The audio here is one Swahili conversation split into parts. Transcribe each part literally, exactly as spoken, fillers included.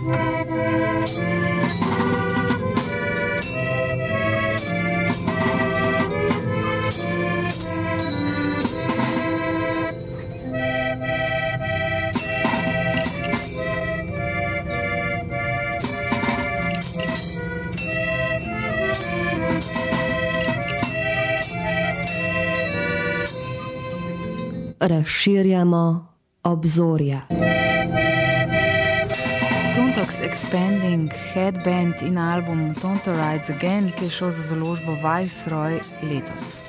Razširjamo obzorja. Tonto's Expanding Headband in album Tonto Rides Again, ki je šel za založbo Viceroy letos.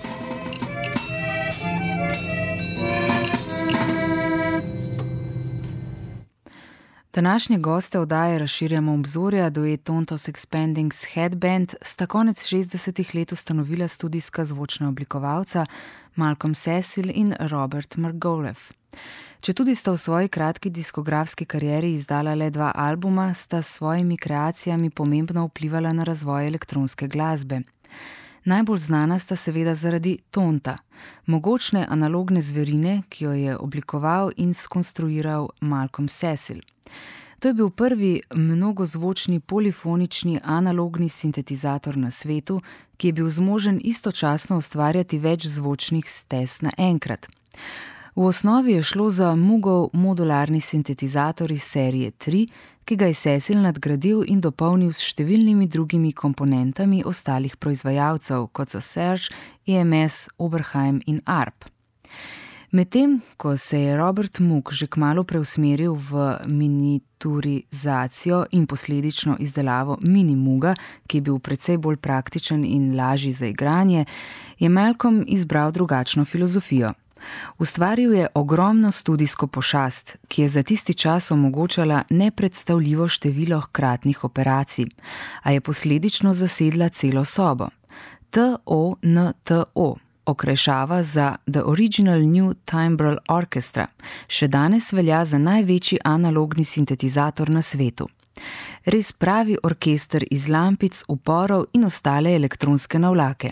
Današnje goste oddaje Razširjamo obzorja, duet Tonto's Expanding Headband, sta konec šestdesetih let ustanovila studijska zvočna oblikovalca Malcolm Cecil in Robert Margouleff. Četudi sta v svoji kratki diskografski karieri izdala le dva albuma, sta s svojimi kreacijami pomembno vplivala na razvoj elektronske glasbe. Najbolj znana sta seveda zaradi Tonta, mogočne analogne zverine, ki jo je oblikoval in skonstruiral Malcolm Cecil. To je bil prvi mnogozvočni polifonični analogni sintetizator na svetu, ki je bil zmožen istočasno ustvarjati več zvočnih stez naenkrat. V osnovi je šlo za Moogov modularni sintetizator iz serije tri, ki ga je Cecil nadgradil in dopolnil s številnimi drugimi komponentami ostalih proizvajalcev, kot so Serge, E M S, Oberheim in A R P. Medtem, ko se je Robert Moog že kmalu preusmeril v miniaturizacijo in posledično izdelavo mini Mooga, ki je bil precej bolj praktičen in lažji za igranje, je Malcolm izbral drugačno filozofijo. Ustvaril je ogromno studijsko pošast, ki je za tisti čas omogočala nepredstavljivo število hkratnih operacij, a je posledično zasedla celo sobo. T O N T O, okrajšava za The Original New Timbral Orchestra, še danes velja za največji analogni sintetizator na svetu. Res pravi orkester iz lampic, uporov in ostale elektronske navlake.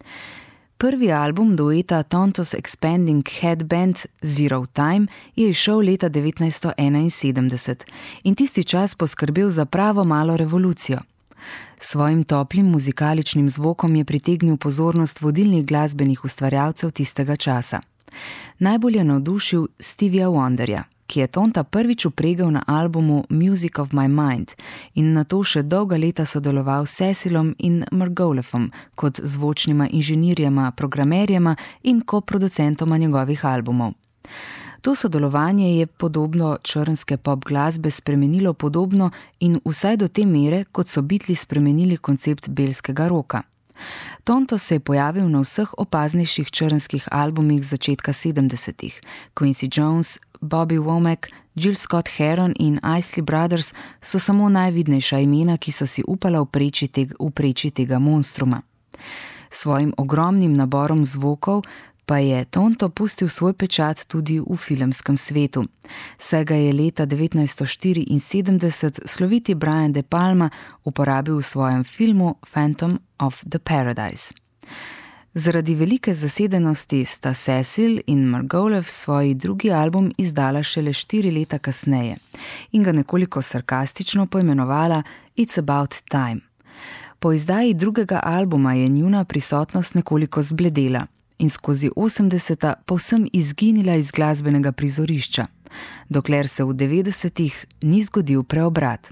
Prvi album dueta Tonto's Expanding Headband Zero Time je izšel leta devetnajststo enainsedemdeset in tisti čas poskrbel za pravo malo revolucijo. Svojim toplim muzikaličnim zvokom je pritegnil pozornost vodilnih glasbenih ustvarjalcev tistega časa. Najbolj je navdušil Stevija Wonderja, ki je Tonta prvič vpregel na albumu Music of My Mind in nato še dolga leta sodeloval s Cecilom in Margouleffom kot zvočnima inženirjema, programerjema in koproducentoma njegovih albumov. To sodelovanje je podobno črnske pop glasbe spremenilo podobno in vsaj do te mere, kot so Beatli spremenili koncept belskega roka. Tonto se je pojavil na vseh opaznejših črnskih albumih začetka sedemdesetih. Quincy Jones, Bobby Womack, Jill Scott Heron in Isley Brothers so samo najvidnejša imena, ki so si upala upreči, teg, upreči tega monstruma. Svojim ogromnim naborom zvokov pa je Tonto pustil svoj pečat tudi v filmskem svetu. Saj ga je leta devetnajststo štiriinsedemdeset sloviti Brian De Palma uporabil v svojem filmu Phantom of the Paradise. Zaradi velike zasedenosti sta Cecil in Margouleff svoj drugi album izdala šele štiri leta kasneje in ga nekoliko sarkastično poimenovala It's About Time. Po izdaji drugega albuma je njuna prisotnost nekoliko zbledela in skozi osemdeseta povsem izginila iz glasbenega prizorišča, dokler se v devetdesetih ni zgodil preobrat.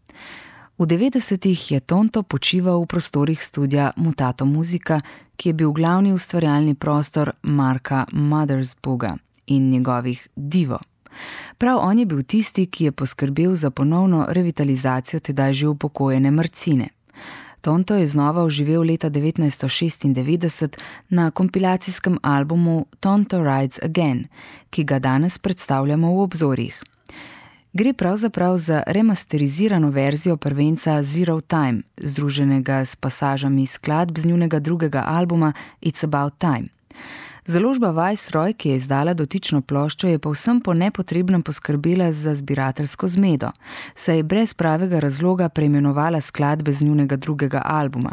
V devetdesetih je Tonto počival v prostorih studia Mutato Musica, ki je bil glavni ustvarjalni prostor Marka Mothersbauga in njegovih Divo. Prav on je bil tisti, ki je poskrbel za ponovno revitalizacijo tedaj že upokojene Marcine. Tonto je znova oživel leta devetnajststo šestindevetdeset na kompilacijskem albumu Tonto Rides Again, ki ga danes predstavljamo v obzorjih. Gre pravzaprav za remasterizirano verzijo prvenca Zero Time, združenega s pasažami skladb z njunega drugega albuma It's About Time. Založba Viceroy, ki je izdala dotično ploščo, je povsem po nepotrebnem poskrbela za zbirateljsko zmedo, saj je brez pravega razloga preimenovala skladbe z njunega drugega albuma.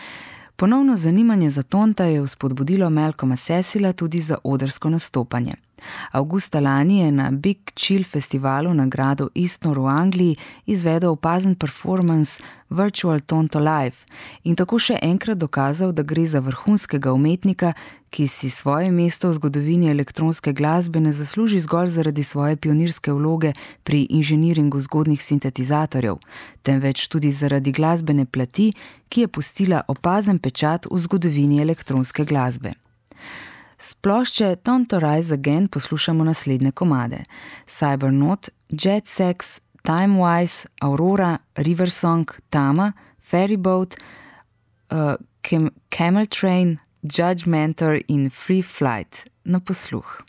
Ponovno zanimanje za Tonta je vzpodbudilo Malcolma Cecila tudi za odrsko nastopanje. Avgusta lani je na Big Chill festivalu na gradu Eastnor v Angliji izvedel opazen performance Virtual Tonto Live in tako še enkrat dokazal, da gre za vrhunskega umetnika, ki si svoje mesto v zgodovini elektronske glasbe ne zasluži zgolj zaradi svoje pionirske vloge pri inženiringu zgodnjih sintetizatorjev, temveč tudi zaradi glasbene plati, ki je pustila opazen pečat v zgodovini elektronske glasbe. S plošče Tonto Rise Again poslušamo naslednje komade: Cybernaut, Jet Sex, Timewise, Aurora, Riversong, Tama, Ferryboat, uh, Cam- Camel Train, Judgmentor in Free Flight. Na posluh.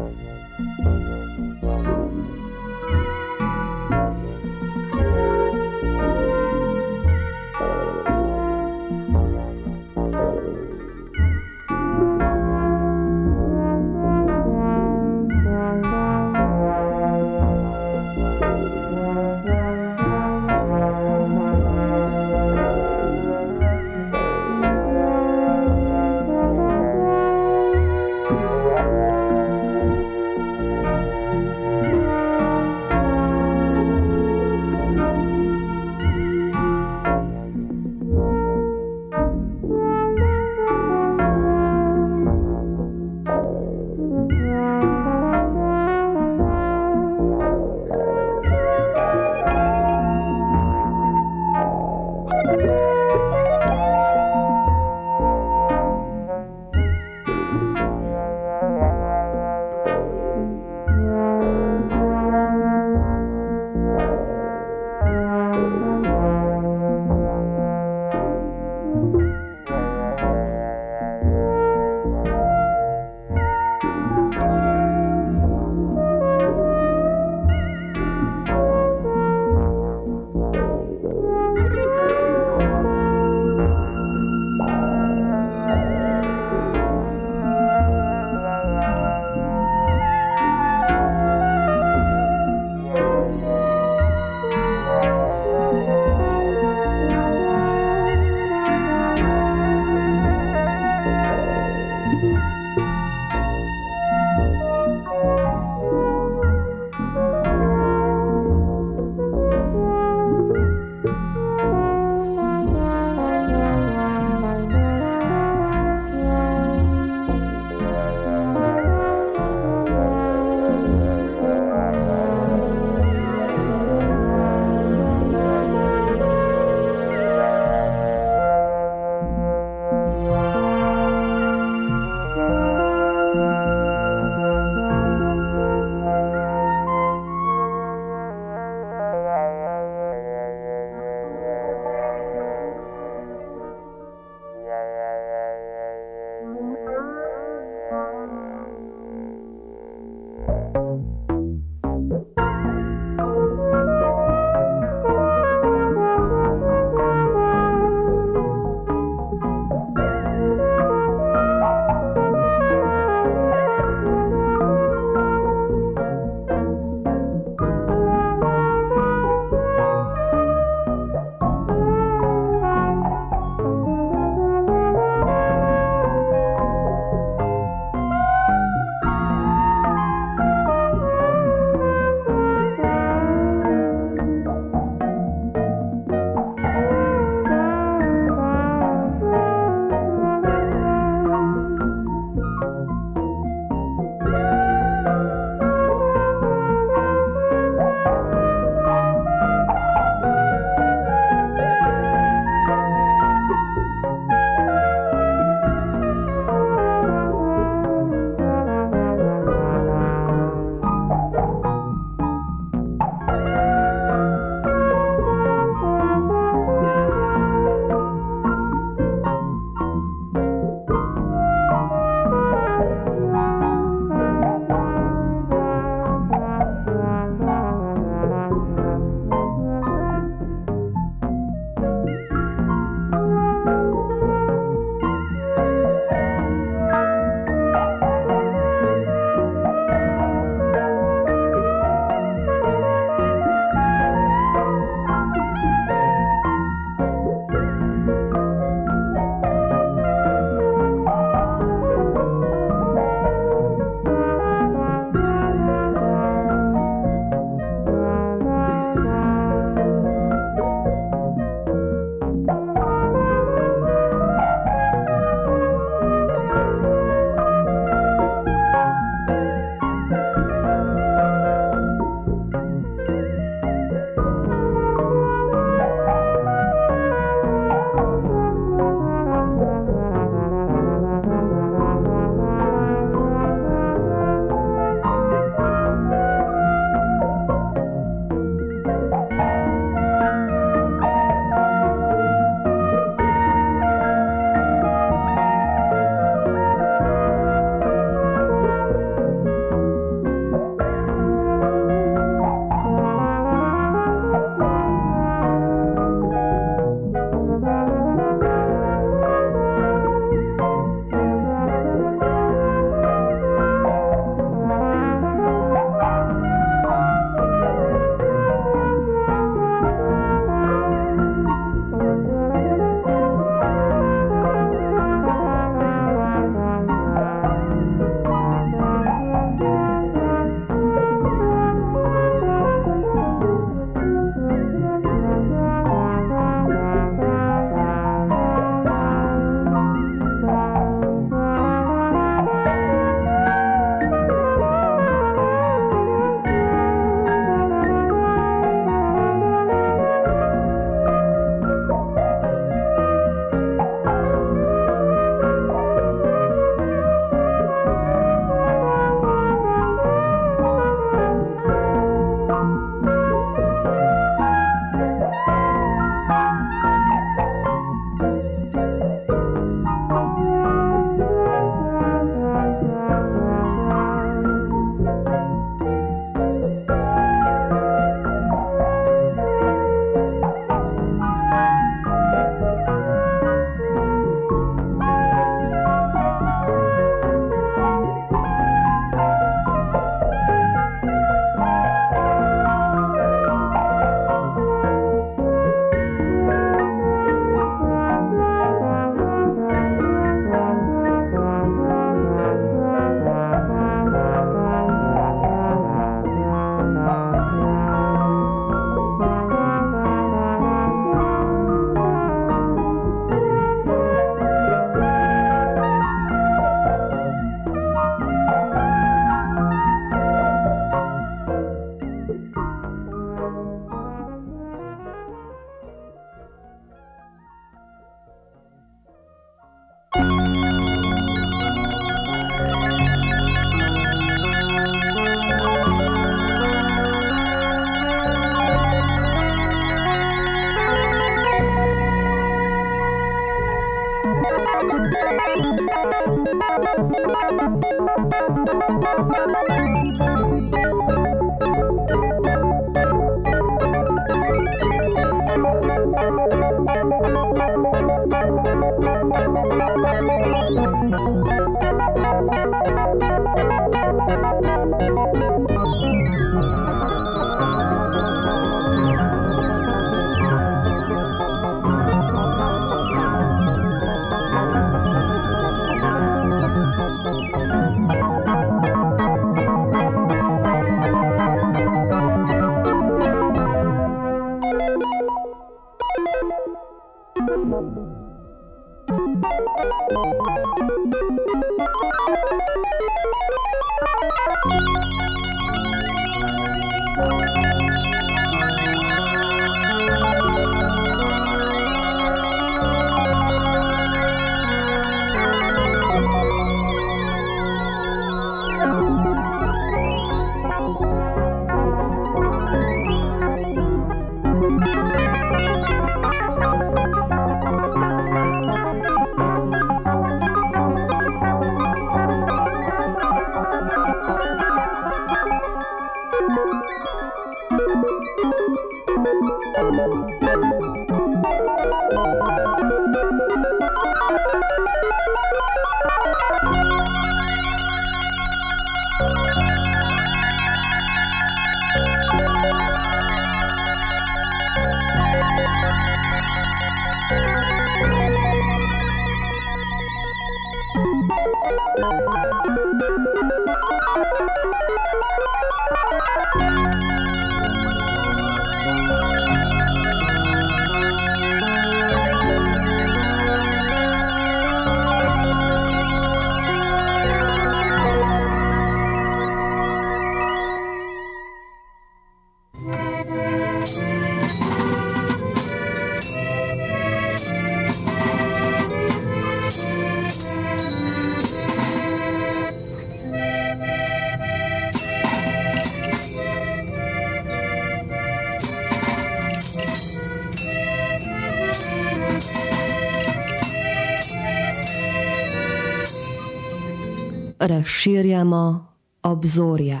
Razširjamo obzorja.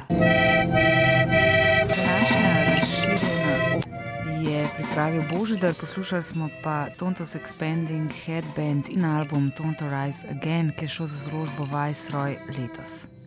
Je pripravil Božidar, poslušali smo pa Tonto's Expanding Headband in album Tonto Rise Again, ki je šel za založbo Viceroy letos.